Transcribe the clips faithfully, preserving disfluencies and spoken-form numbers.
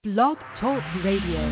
Blog Talk Radio.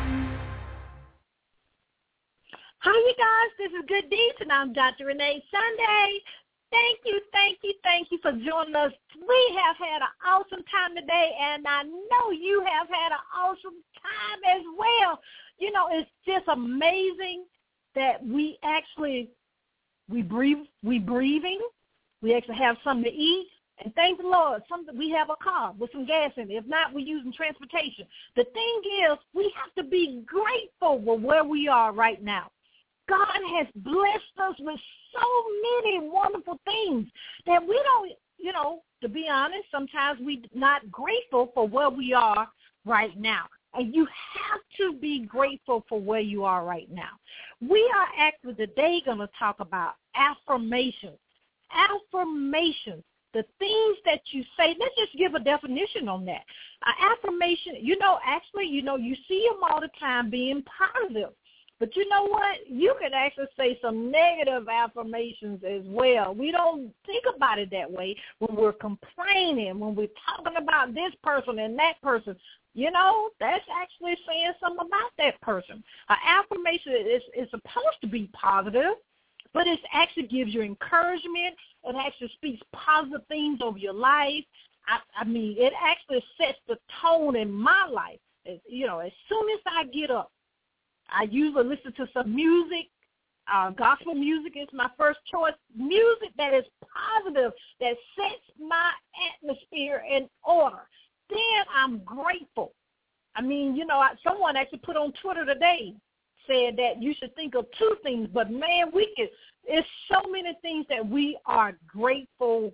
Hi, you guys. This is Good Deeds, and I'm Doctor Renee Sunday. Thank you, thank you, thank you for joining us. We have had an awesome time today, and I know you have had an awesome time as well. You know, it's just amazing that we actually, we breathe, we breathing, we actually have something to eat, and thank the Lord, something, we have a car with some gas in it. If not, we're using transportation. The thing is, we have to be grateful for where we are right now. God has blessed us with so many wonderful things that we don't, you know, to be honest, sometimes we're not grateful for where we are right now. And you have to be grateful for where you are right now. We are actually today going to talk about affirmations. Affirmations, the things that you say. Let's just give a definition on that. Uh, affirmation, you know, actually, you know, you see them all the time being positive. But you know what? You can actually say some negative affirmations as well. We don't think about it that way when we're complaining, when we're talking about this person and that person. You know, that's actually saying something about that person. An affirmation is, is supposed to be positive, but it actually gives you encouragement. It actually speaks positive things over your life. I, I mean, it actually sets the tone in my life. It's, you know, as soon as I get up, I usually listen to some music. Uh, gospel music is my first choice. Music that is positive, that sets my atmosphere in order. Then I'm grateful. I mean, you know, I, someone actually put on Twitter today, said that you should think of two things. But, man, we can, it's so many things that we are grateful.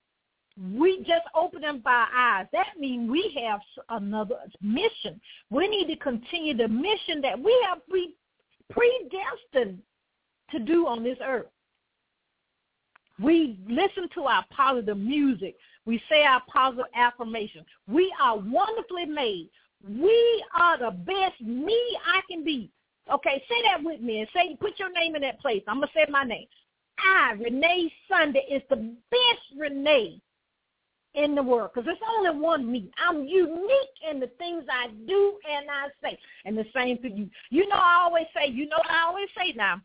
We just open up our eyes. That means we have another mission. We need to continue the mission that we have pre- predestined to do on this earth. We listen to our positive music. We say our positive affirmations. We are wonderfully made. We are the best me I can be. Okay, say that with me and say, put your name in that place. I'm going to say my name. I, Renee Sunday, is the best Renee in the world, because there's only one me. I'm unique in the things I do and I say. And the same for you. You know, I always say, you know what I always say now?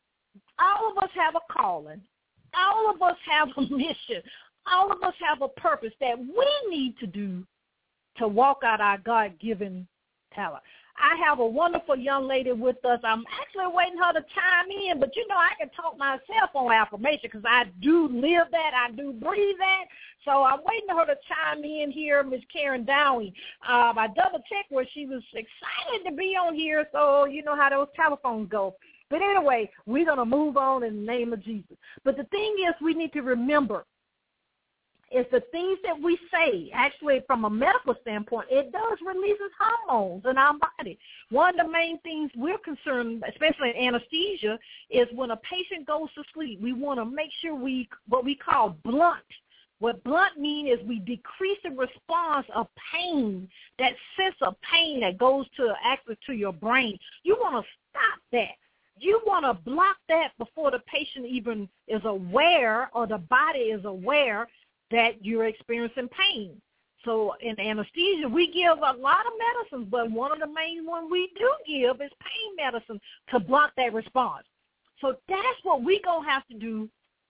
All of us have a calling. All of us have a mission. All of us have a purpose that we need to do to walk out our God-given talent. I have a wonderful young lady with us. I'm actually waiting her to chime in, but, you know, I can talk myself on affirmation because I do live that. I do breathe that. So I'm waiting for her to chime in here, Miss Karen Downey. Um, I double-checked where she was excited to be on here, so you know how those telephones go. But anyway, we're going to move on in the name of Jesus. But the thing is, we need to remember, is the things that we say, actually from a medical standpoint, it does releases hormones in our body. One of the main things we're concerned, especially in anesthesia, is when a patient goes to sleep, we want to make sure we, what we call blunt. What blunt means is we decrease the response of pain, that sense of pain that goes to actually to your brain. You want to stop that. You want to block that before the patient even is aware or the body is aware that you're experiencing pain. So in anesthesia, we give a lot of medicines, but one of the main ones we do give is pain medicine to block that response. So that's what we're going to have to do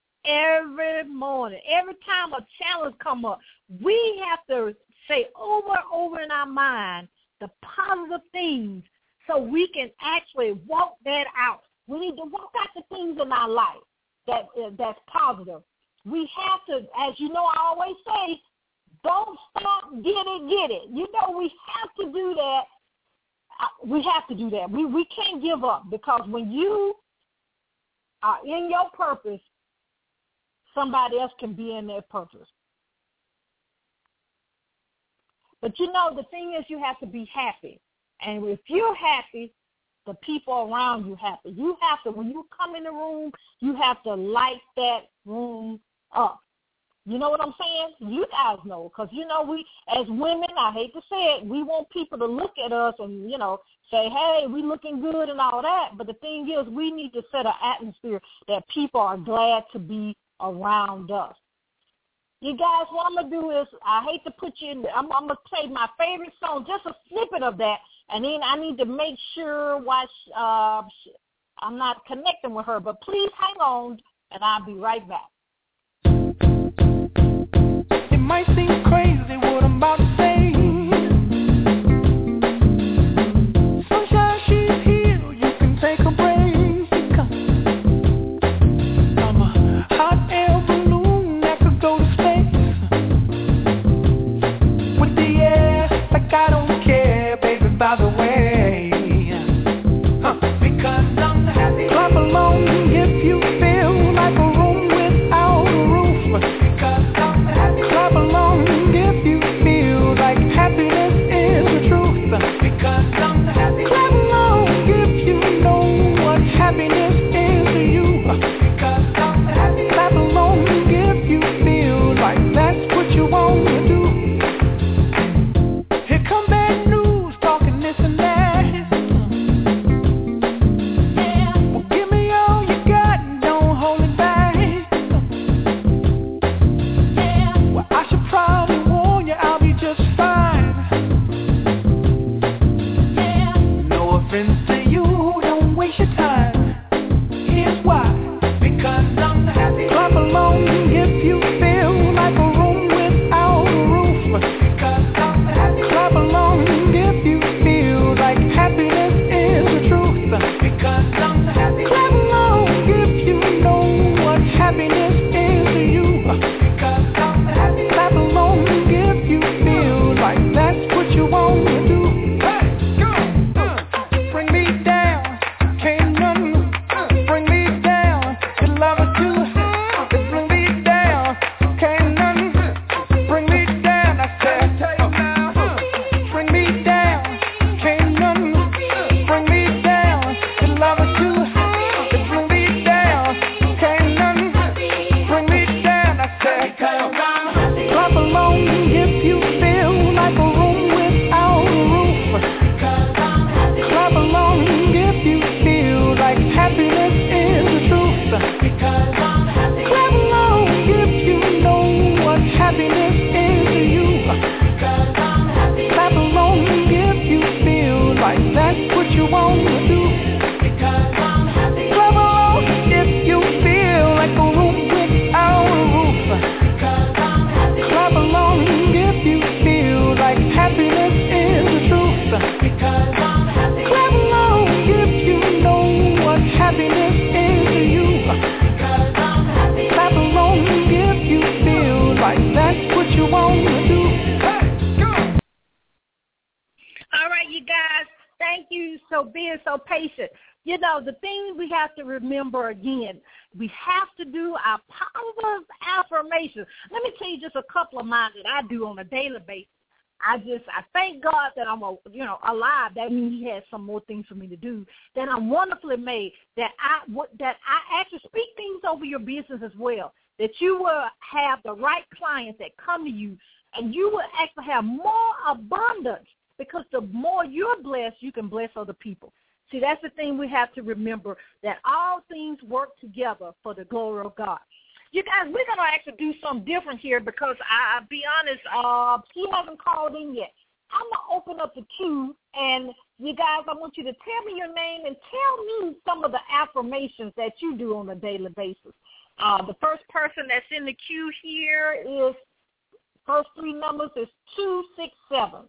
every morning. Every time a challenge come up, we have to say over and over in our mind the positive things so we can actually walk that out. We need to walk out the things in our life that uh, that's positive. We have to, as you know, I always say, don't stop, get it, get it. You know, we have to do that. We have to do that. We we can't give up, because when you are in your purpose, somebody else can be in their purpose. But, you know, the thing is, you have to be happy. And if you're happy, the people around you happy. You have to, when you come in the room, you have to light that room up. You know what I'm saying? You guys know, because, you know, we, as women, I hate to say it, we want people to look at us and, you know, say, hey, we looking good and all that. But the thing is, we need to set an atmosphere that people are glad to be around us. You guys, what I'm going to do is, I hate to put you in, I'm, I'm going to play my favorite song, just a snippet of that, and then I need to make sure why uh, I'm not connecting with her. But please hang on, and I'll be right back. It might seem crazy what I'm about to say. Sunshine, she's here, you can take a break. I'm a hot air balloon that could go to space. With the air, like I don't care, baby, by the way. Huh. Because I'm happy. Clap along if you feel like a room without a roof. Because I'm happy. Clap along if you feel like happiness is the truth. Because I'm happy. Clap along if you know what happiness is to you. Because I'm happy. Clap along if you feel like that's what you want to do. Here come bad news, talking this and that. Yeah. Well, give me all you got and don't hold it back. Yeah. Well, I should probably warn you, I'll be just fine. Yeah. No offense to you, don't waste your time. Here's why. Because I'm happy. Clap along if you feel like a room without a roof. Because I'm happy. Clap along if you feel like happiness is the truth. Because I'm happy. Clap along if you know what happiness is to you. Because I'm happy. Clap along if you feel like that's what you want to do. Hey, go! Bring me down, can't nothing bring me down. Your love is too high. Bring me down, can't nothing bring me down. I said, bring me down, can't nothing bring me down. Your love is too high. Bring me down, can't nothing bring me down. I said, clap along if you feel like a room without a roof. Clap along if you feel like happiness is the truth. Clap along if you know what happiness is to you. Clap along if you feel like that's what you want to do. Clap along if you feel like a room without a roof. Clap along if you feel like happiness is the truth. Clap along if you know what happiness is to you. Clap along if you feel like that's what you want to do. Hey, go! All right, you guys, thank you for being so patient. You know, the thing we have to remember again, we have to do our positive affirmations. Let me tell you just a couple of mine that I do on a daily basis. I just, I thank God that I'm, a, you know, alive. That means He has some more things for me to do. That I'm wonderfully made. That I, that I actually speak things over your business as well. That you will have the right clients that come to you, and you will actually have more abundance, because the more you're blessed, you can bless other people. See, that's the thing we have to remember, that all things work together for the glory of God. You guys, we're going to actually do something different here, because I, I'll be honest, uh, he hasn't called in yet. I'm going to open up the queue, and you guys, I want you to tell me your name and tell me some of the affirmations that you do on a daily basis. Uh, the first person that's in the queue here is, first three numbers is two six seven.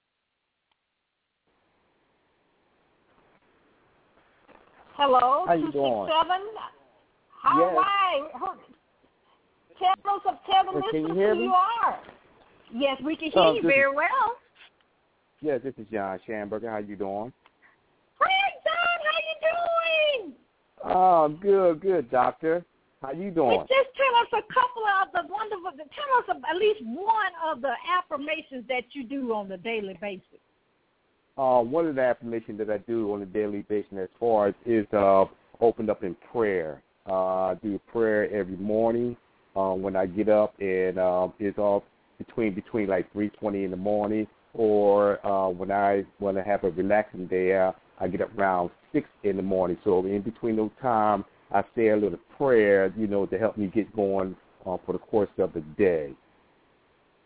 Hello, How you two six seven. All Yes. right. Tell us, tell the Well, can you listeners hear who me? you are. Yes, we can hear Oh, you this very is- well. Yes, this is John Schamberger. How you doing? Great, John. How you doing? Oh, good, good, doctor. How you Well, doing? just tell us a couple of the wonderful, tell us at least one of the affirmations that you do on a daily basis. Uh, one of the affirmations that I do on a daily basis as far as is uh, opened up in prayer. Uh, I do prayer every morning uh, when I get up, and uh, it's all between between like three twenty in the morning, or uh, when I want to have a relaxing day, uh, I get up around six in the morning. So in between those times, I say a little prayer, you know, to help me get going uh, for the course of the day.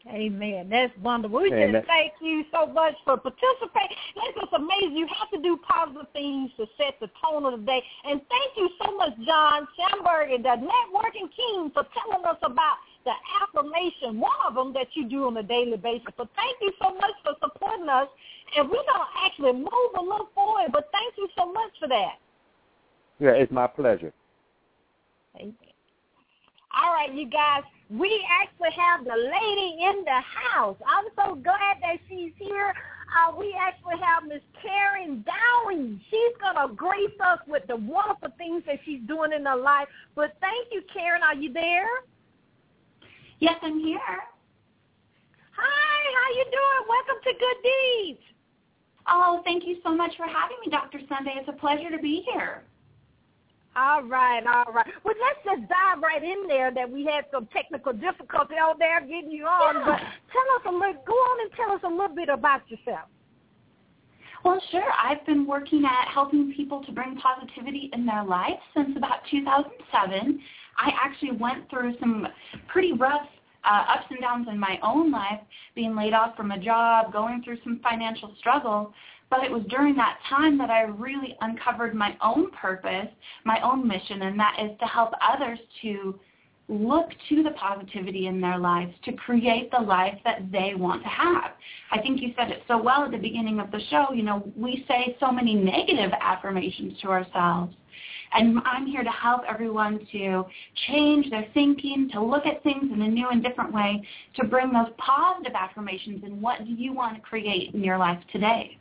Amen. That's wonderful. We Amen. just thank you so much for participating. It's just amazing. You have to do positive things to set the tone of the day. And thank you so much, John Schamberg, and the Networking King, for telling us about the affirmation, one of them that you do on a daily basis. So thank you so much for supporting us. And we're going to actually move a little forward, but thank you so much for that. Yeah, it's my pleasure. Amen. All right, you guys, we actually have the lady in the house. I'm so glad that she's here. Uh, we actually have Miss Karen Dowie. She's going to grace us with the wonderful things that she's doing in her life. But thank you, Karen. Are you there? Yes, I'm here. Hi, how you doing? Welcome to Good Deeds. Oh, thank you so much for having me, Doctor Sunday. It's a pleasure to be here. All right, all right. Well, let's just dive right in there that we had some technical difficulty out there getting you on. Yeah. But tell us a little, go on and tell us a little bit about yourself. Well, sure. I've been working at helping people to bring positivity in their life since about two thousand seven. I actually went through some pretty rough uh, ups and downs in my own life, being laid off from a job, going through some financial struggle. But it was during that time that I really uncovered my own purpose, my own mission, and that is to help others to look to the positivity in their lives, to create the life that they want to have. I think you said it so well at the beginning of the show. You know, we say so many negative affirmations to ourselves. And I'm here to help everyone to change their thinking, to look at things in a new and different way, to bring those positive affirmations and what do you want to create in your life today.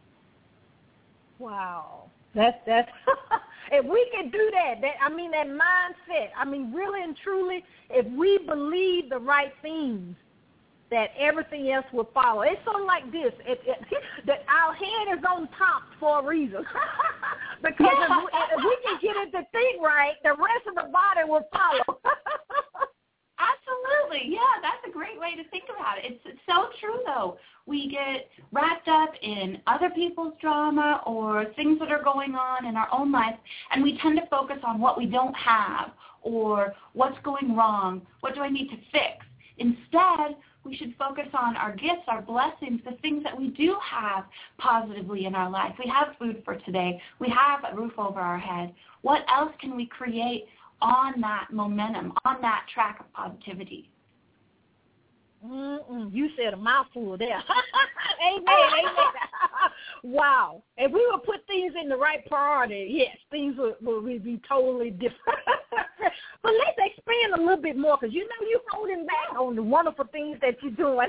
Wow. That's, that's if we can do that, that, I mean, that mindset, I mean, really and truly, if we believe the right things, that everything else will follow. It's sort of like this. It, it, that our head is on top for a reason. Because if we, if we can get it to think right, the rest of the body will follow. Absolutely. Yeah, that's a great way to think about it. It's, it's so true, though. We get wrapped up in other people's drama or things that are going on in our own life, and we tend to focus on what we don't have or what's going wrong, what do I need to fix. Instead, we should focus on our gifts, our blessings, the things that we do have positively in our life. We have food for today. We have a roof over our head. What else can we create on that momentum, on that track of positivity? Mm-mm, you said a mouthful there. Amen, amen. Wow. If we would put things in the right priority, yes, things would, would be totally different. But let's expand a little bit more, because you know you're holding back on the wonderful things that you're doing.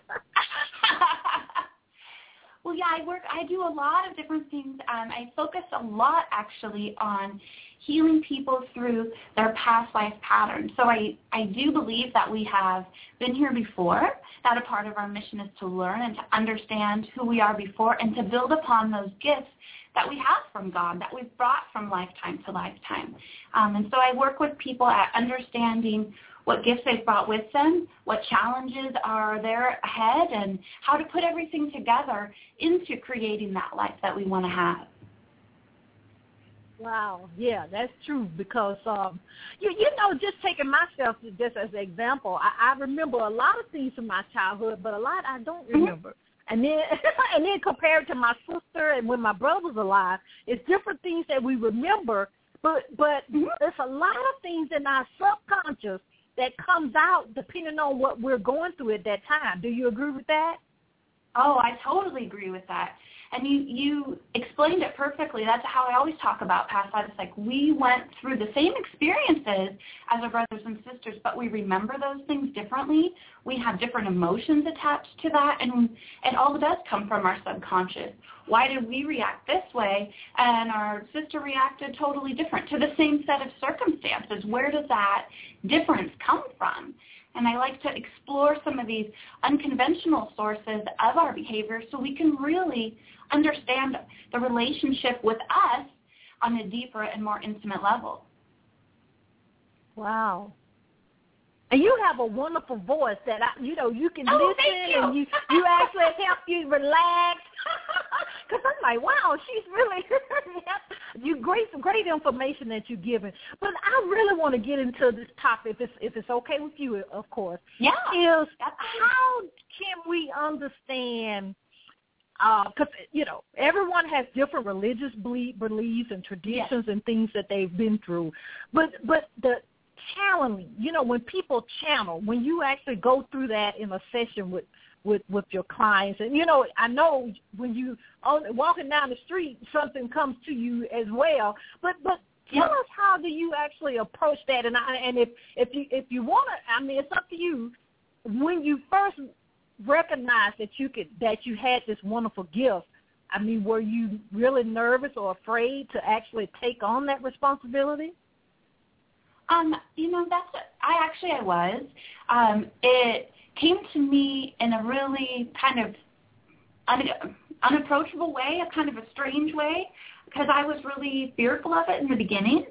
Well, yeah, I work, I do a lot of different things. Um, I focus a lot, actually, on healing people through their past life patterns. So I, I do believe that we have been here before, that a part of our mission is to learn and to understand who we are before and to build upon those gifts that we have from God, that we've brought from lifetime to lifetime. Um, and so I work with people at understanding what gifts they've brought with them, what challenges are there ahead, and how to put everything together into creating that life that we want to have. Wow, yeah, that's true, because, um, you, you know, just taking myself just as an example, I, I remember a lot of things from my childhood, but a lot I don't remember. Mm-hmm. And then and then compared to my sister and when my brother was alive, it's different things that we remember, but, but mm-hmm. there's a lot of things in our subconscious that comes out depending on what we're going through at that time. Do you agree with that? Oh, I totally agree with that. And you, you explained it perfectly. That's how I always talk about past lives. Like, we went through the same experiences as our brothers and sisters, but we remember those things differently. We have different emotions attached to that, and it all does come from our subconscious. Why did we react this way and our sister reacted totally different to the same set of circumstances? Where does that difference come from? And I like to explore some of these unconventional sources of our behavior so we can really understand the relationship with us on a deeper and more intimate level. Wow. And you have a wonderful voice that, I, you know, you can oh, listen you. and you, you actually help you relax. Because I'm like, wow, she's really, you great, great information that you're giving. But I really want to get into this topic, if it's, if it's okay with you, of course. Yeah. Is how can we understand? Because, uh, you know, everyone has different religious beliefs and traditions yes. and things that they've been through. But but the channeling, you know, when people channel, when you actually go through that in a session with, with, with your clients, and, you know, I know when you on, walking down the street, something comes to you as well. But but tell yes. us, how do you actually approach that? And I, and if, if you if you want to, I mean, it's up to you. When you first recognize that you could that you had this wonderful gift, I mean, were you really nervous or afraid to actually take on that responsibility? Um, you know, that's I actually I was. Um, it came to me in a really kind of un, unapproachable way, a kind of a strange way, because I was really fearful of it in the beginning.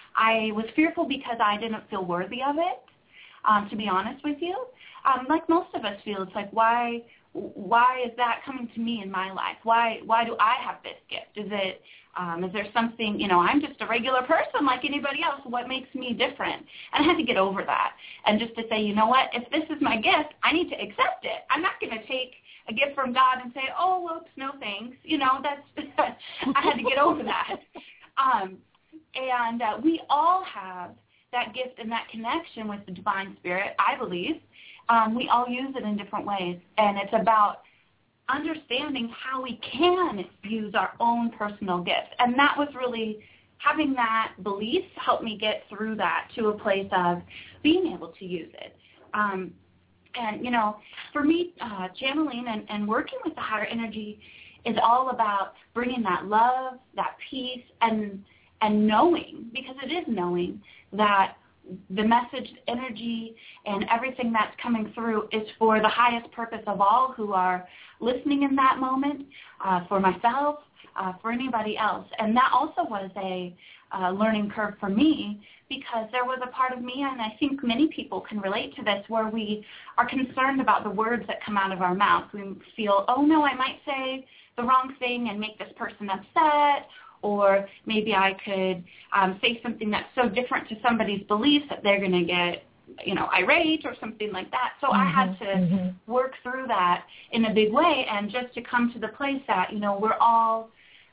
I was fearful because I didn't feel worthy of it, um, to be honest with you. Um, like most of us feel, it's like, why why is that coming to me in my life? Why why do I have this gift? Is it um, is there something, you know, I'm just a regular person like anybody else. What makes me different? And I had to get over that and just to say, you know what, if this is my gift, I need to accept it. I'm not going to take a gift from God and say, oh, whoops, no thanks. You know, that's I had to get over that. Um, and uh, we all have that gift and that connection with the divine spirit, I believe. Um, we all use it in different ways, and it's about understanding how we can use our own personal gifts. And that was really, having that belief helped me get through that to a place of being able to use it. Um, and, you know, for me, uh, channeling and, and working with the higher energy is all about bringing that love, that peace, and and knowing, because it is knowing that the message, energy, and everything that's coming through is for the highest purpose of all who are listening in that moment, uh, for myself, uh, for anybody else. And that also was a uh, learning curve for me, because there was a part of me, and I think many people can relate to this, where we are concerned about the words that come out of our mouth. We feel, oh, no, I might say the wrong thing and make this person upset, or maybe I could um, say something that's so different to somebody's beliefs that they're going to get, you know, irate or something like that. So mm-hmm, I had to mm-hmm. work through that in a big way, and just to come to the place that, you know, we're all,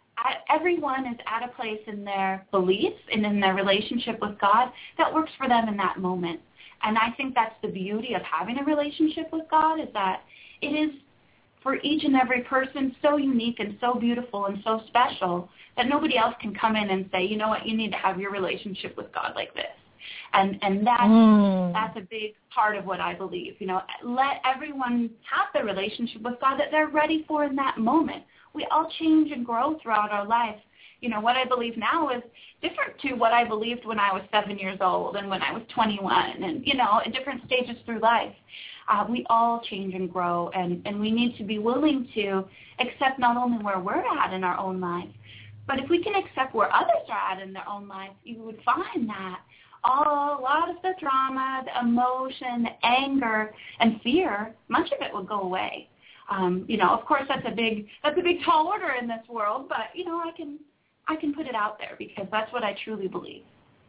everyone is at a place in their beliefs and in their relationship with God that works for them in that moment. And I think that's the beauty of having a relationship with God, is that it is, for each and every person, so unique and so beautiful and so special that nobody else can come in and say, you know what, you need to have your relationship with God like this. And and that's, mm. that's a big part of what I believe. You know, let everyone have the relationship with God that they're ready for in that moment. We all change and grow throughout our life. You know, what I believe now is different to what I believed when I was seven years old and when I was twenty-one, and, you know, at different stages through life. Uh, we all change and grow, and, and we need to be willing to accept not only where we're at in our own life, but if we can accept where others are at in their own life, you would find that all, a lot of the drama, the emotion, the anger, and fear, much of it would go away. Um, you know, of course, that's a big that's a big tall order in this world, but, you know, I can I can put it out there because that's what I truly believe.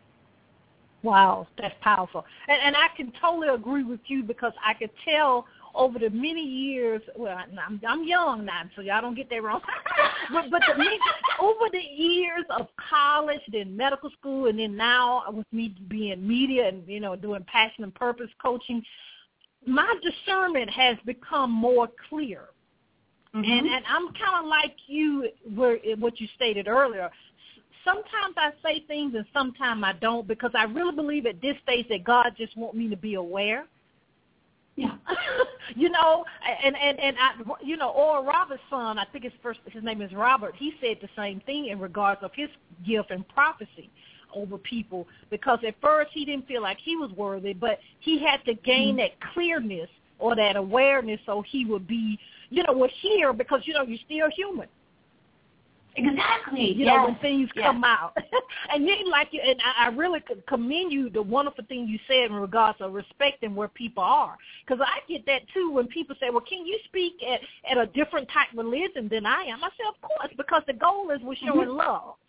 Wow, that's powerful. And, and I can totally agree with you, because I could tell over the many years, well, I'm, I'm young now, so y'all don't get that wrong, but, but the, over the years of college, then medical school, and then now with me being media and, you know, doing passion and purpose coaching, my discernment has become more clear. Mm-hmm. And, and I'm kind of like you, where what you stated earlier. Sometimes I say things and sometimes I don't, because I really believe at this stage that God just wants me to be aware. Yeah. you know, and, and, and I, you know, Oral Roberts' son, I think his first, his name is Robert, he said the same thing in regards of his gift and prophecy over people, because at first he didn't feel like he was worthy, but he had to gain mm-hmm. that clearness or that awareness so he would be, you know, would hear, because, you know, you're still human. Exactly. You yes. know, when things yes. come out. And then, like, you, and I, I really commend you, the wonderful thing you said in regards to respecting where people are. Because I get that, too, when people say, well, can you speak at, at a different type of religion than I am? I say, of course, because the goal is we're showing mm-hmm. love.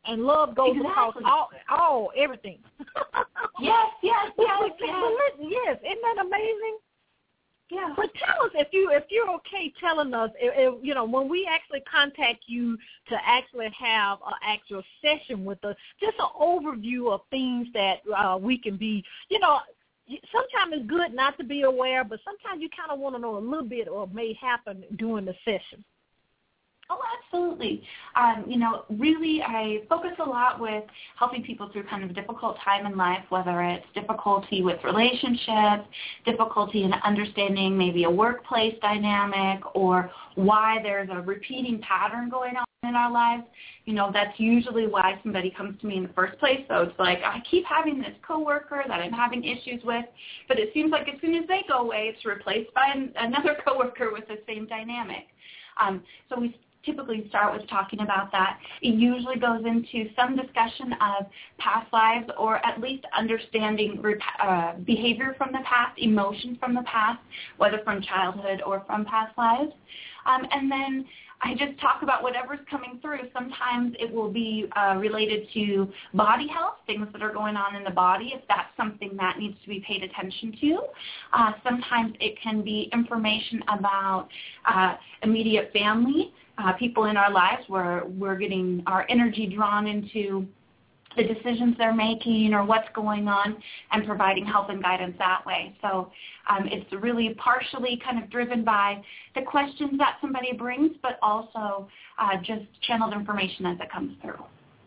and love goes exactly. across all, all everything. Yes, yes, yes, yes. Yes, isn't that amazing? Yeah. But tell us if you if you're okay telling us, if, if, you know, when we actually contact you to actually have an actual session with us, just an overview of things that uh, we can be, you know. Sometimes it's good not to be aware, but sometimes you kind of want to know a little bit or may happen during the session. Oh, absolutely. Um, you know, really I focus a lot with helping people through kind of a difficult time in life, whether it's difficulty with relationships, difficulty in understanding maybe a workplace dynamic, or why there's a repeating pattern going on in our lives. You know, that's usually why somebody comes to me in the first place. So it's like, I keep having this coworker that I'm having issues with, but it seems like as soon as they go away, it's replaced by an, another coworker with the same dynamic. Um, so we typically start with talking about that. It usually goes into some discussion of past lives, or at least understanding uh, behavior from the past, emotions from the past, whether from childhood or from past lives. Um, and then I just talk about whatever's coming through. Sometimes it will be uh, related to body health, things that are going on in the body, if that's something that needs to be paid attention to. Uh, sometimes it can be information about uh, immediate family, uh, people in our lives where we're getting our energy drawn into the decisions they're making or what's going on, and providing help and guidance that way. So um, it's really partially kind of driven by the questions that somebody brings, but also uh, just channeled information as it comes through.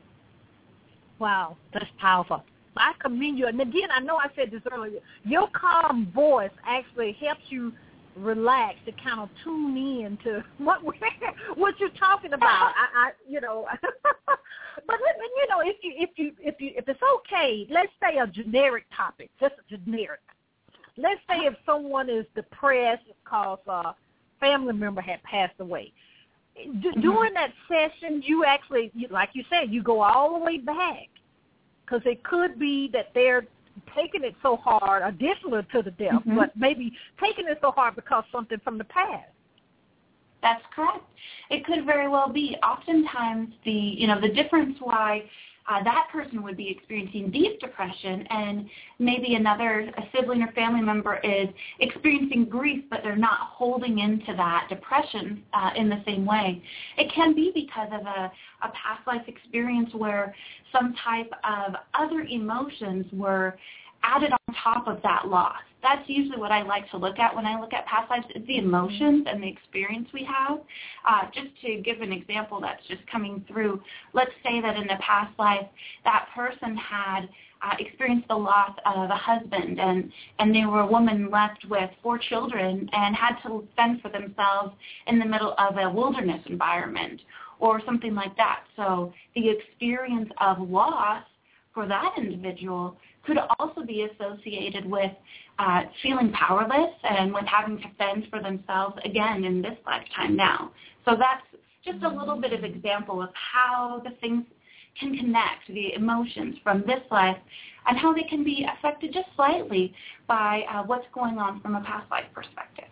Wow, that's powerful. I commend you. And again, I know I said this earlier, your calm voice actually helps you relax to kind of tune in to what we're, what you're talking about. I, I you know, but you know, if you if you if you if it's okay, let's say a generic topic, just a generic. Let's say if someone is depressed because a family member had passed away. D- during that session, you actually, like you said, you go all the way back, because it could be that they're taking it so hard, additional to the death, mm-hmm. but maybe taking it so hard because something from the past. That's correct. It could very well be. Oftentimes, the you know the difference why uh, that person would be experiencing deep depression, and maybe another a sibling or family member is experiencing grief, but they're not holding into that depression uh, in the same way. It can be because of a, a past life experience where some type of other emotions were added on top of that loss. That's usually what I like to look at when I look at past lives, is the emotions and the experience we have. Uh, just to give an example that's just coming through, let's say that in a past life, that person had uh, experienced the loss of a husband, and, and they were a woman left with four children and had to fend for themselves in the middle of a wilderness environment or something like that. So the experience of loss for that individual could also be associated with uh, feeling powerless and with having to fend for themselves again in this lifetime now. So that's just a little bit of example of how the things can connect, the emotions from this life, and how they can be affected just slightly by uh, what's going on from a past life perspective.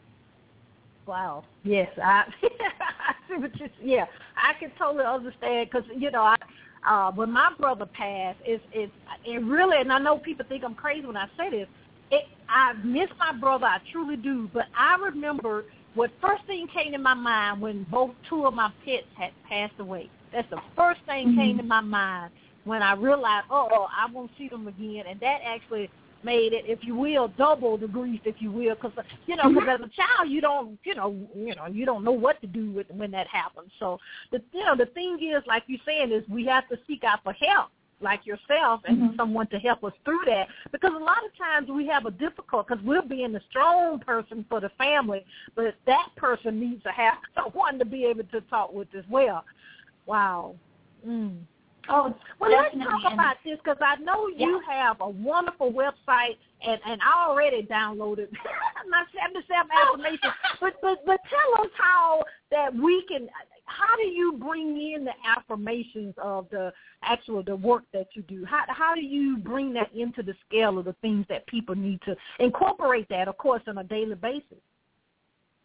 Wow. Yes. I, I see what you, yeah, I can totally understand, because, you know, I, Uh, when my brother passed, it's, it's, it really, and I know people think I'm crazy when I say this, it, I miss my brother, I truly do, but I remember what first thing came to my mind when both two of my pets had passed away. That's the first thing mm-hmm. came to my mind when I realized, oh, I won't see them again, and that actually made it, if you will, double the grief, if you will, because you know, because as a child, you don't, you know, you know, you don't know what to do with when that happens. So the, you know, the thing is, like you're saying, is we have to seek out for help, like yourself and mm-hmm. someone to help us through that, because a lot of times we have a difficult, because we're being the strong person for the family, but that person needs to have someone to be able to talk with as well. Wow. Mm. Oh, well, let's talk about this, because I know you yeah. have a wonderful website, and, and I already downloaded my seventy-seven affirmations. But, but but tell us how that we can. How do you bring in the affirmations of the actual the work that you do? How how do you bring that into the scale of the things that people need to incorporate that, of course, on a daily basis?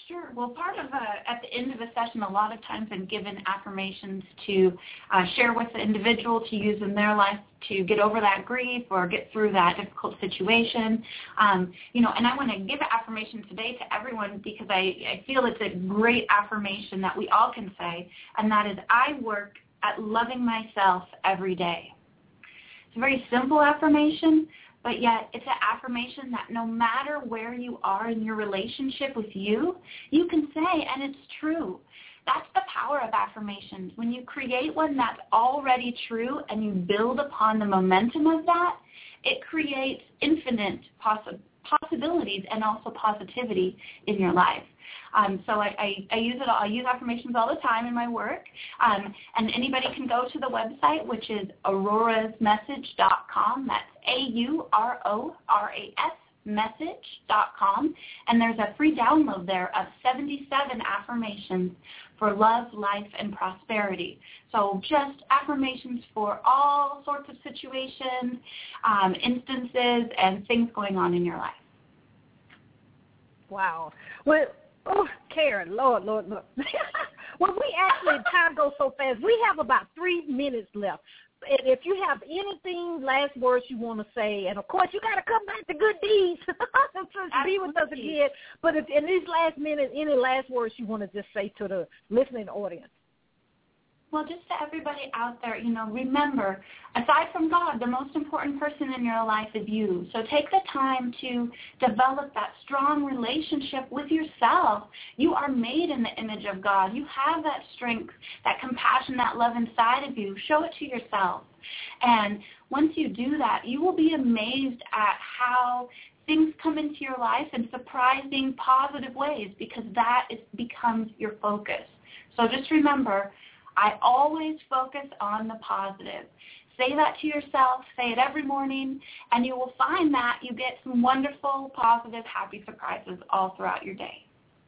Sure. Well, part of uh, at the end of a session, a lot of times I'm given affirmations to uh, share with the individual to use in their life to get over that grief or get through that difficult situation. Um, you know, and I want to give an affirmation today to everyone because I, I feel it's a great affirmation that we all can say, and that is, I work at loving myself every day. It's a very simple affirmation, but yet it's an affirmation that no matter where you are in your relationship with you, you can say, and it's true. That's the power of affirmations. When you create one that's already true and you build upon the momentum of that, it creates infinite possi- possibilities and also positivity in your life. Um, so I, I, I use it. All, I use affirmations all the time in my work, um, and anybody can go to the website, which is auroras message dot com. That's A U R O R A S message dot com, and there's a free download there of seventy-seven affirmations for love, life, and prosperity. So just affirmations for all sorts of situations, um, instances, and things going on in your life. Wow. Well, oh, Karen, Lord, Lord, Lord. Well, we actually, time goes so fast. We have about three minutes left. And if you have anything, last words you want to say, and, of course, you got to come back to Good Deeds to be with us again. But if in these last minutes, any last words you want to just say to the listening audience? Well, just to everybody out there, you know, remember, aside from God, the most important person in your life is you. So take the time to develop that strong relationship with yourself. You are made in the image of God. You have that strength, that compassion, that love inside of you. Show it to yourself. And once you do that, you will be amazed at how things come into your life in surprising, positive ways, because that is, becomes your focus. So just remember, I always focus on the positive. Say that to yourself. Say it every morning, and you will find that you get some wonderful, positive, happy surprises all throughout your day.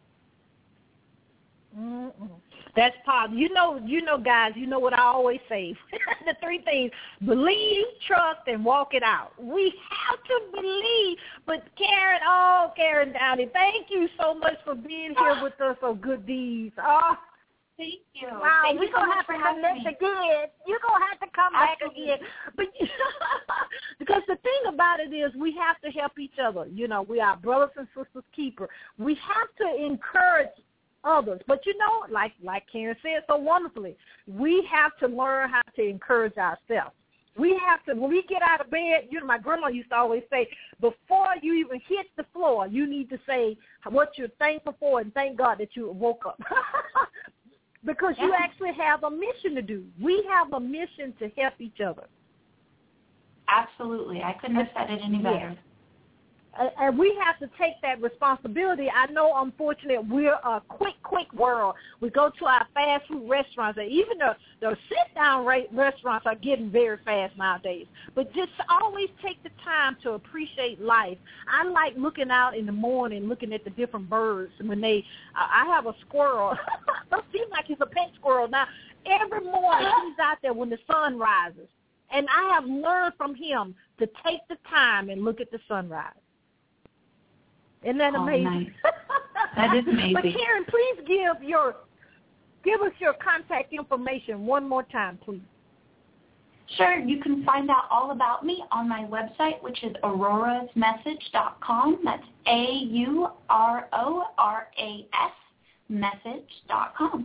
Mm-mm. That's positive. You know, you know, guys, you know what I always say. The three things: believe, trust, and walk it out. We have to believe. But Karen, oh, Karen Downey, thank you so much for being here with us on Good Deeds. Oh, Thank you. Wow, Thank we're you so going to much have for to having connect me. again. You're going to have to come Absolutely. back again. But because the thing about it is we have to help each other. You know, we are brothers and sisters keeper. We have to encourage others. But, you know, like like Karen said so wonderfully, we have to learn how to encourage ourselves. We have to, when we get out of bed, you know, my grandma used to always say, before you even hit the floor, you need to say what you're thankful for and thank God that you woke up. Because you actually have a mission to do. We have a mission to help each other. Absolutely. I couldn't have said it any better. Yeah. And we have to take that responsibility. I know, unfortunately, we're a quick, quick world. We go to our fast food restaurants, and even the, the sit-down restaurants are getting very fast nowadays. But just always take the time to appreciate life. I like looking out in the morning, looking at the different birds. When they, uh, I have a squirrel. It seems like he's a pet squirrel now. Every morning he's out there when the sun rises. And I have learned from him to take the time and look at the sunrise. Isn't that amazing? Oh, nice. That is amazing. But Karen, please give your give us your contact information one more time, please. Sure. You can find out all about me on my website, which is auroras message dot com. That's A U R O R A S message dot com.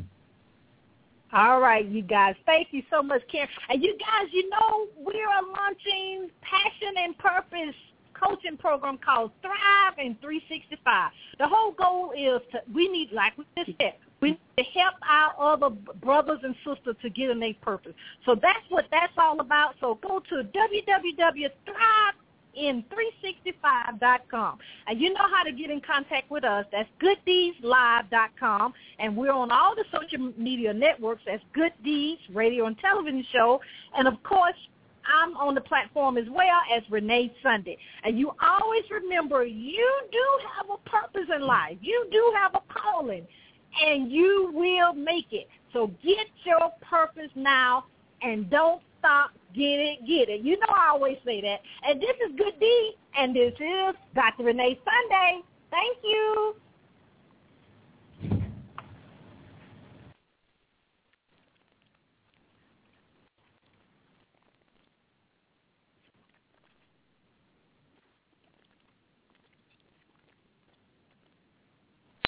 All right, you guys. Thank you so much, Karen. And you guys, you know, we are launching Passion and Purpose coaching program called Thrive in three sixty-five. The whole goal is to, we need, like we just said, we need to help our other brothers and sisters to get in their purpose. So that's what that's all about. So go to w w w dot thrive in three sixty-five dot com. And you know how to get in contact with us. That's good deeds live dot com. And we're on all the social media networks. That's Good Deeds Radio and Television Show. And, of course, I'm on the platform as well as Renee Sunday. And you always remember, you do have a purpose in life. You do have a calling, and you will make it. So get your purpose now, and don't stop. Get it, get it. You know I always say that. And this is Good Deed, and this is Doctor Renee Sunday. Thank you.